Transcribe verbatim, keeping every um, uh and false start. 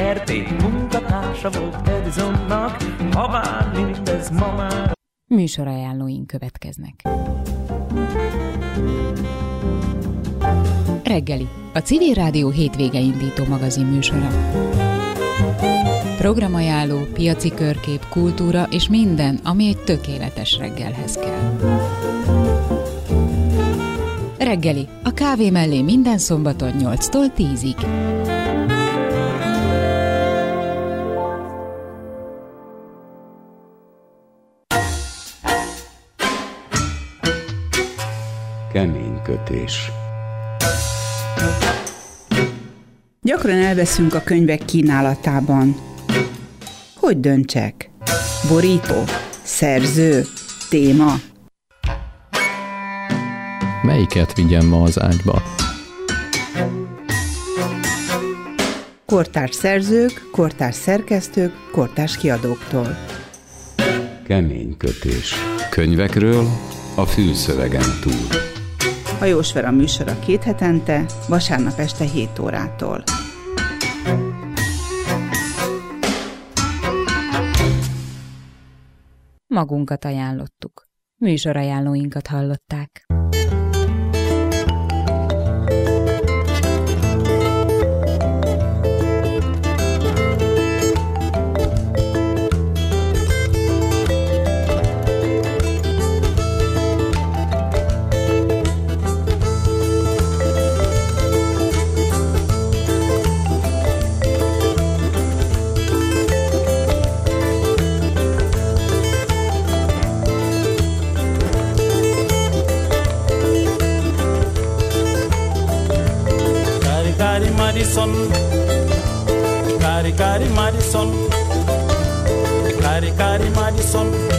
kertét, munkatársa volt Edisonnak, habár mindez ma már. Műsorajánlóink következnek. Reggeli, a Civil Rádió hétvége indító magazin műsora. Programajánló, piaci körkép, kultúra és minden, ami egy tökéletes reggelhez kell. Reggeli, a kávé mellé minden szombaton nyolctól tízig. Kemény kötés. Gyakran elveszünk a könyvek kínálatában. Hogy döntsek? Borító? Szerző? Téma? Melyiket vigyem ma az ágyba? Kortárs szerzők, kortárs szerkesztők, kortárs kiadóktól. Kemény kötés. Könyvekről a fülszövegen túl. Hajós Vera műsora két hetente, vasárnap este hét órától. Magunkat ajánlottuk. Műsorajánlóinkat hallották. Madison, Cari Cari Madison, Cari Cari Madison.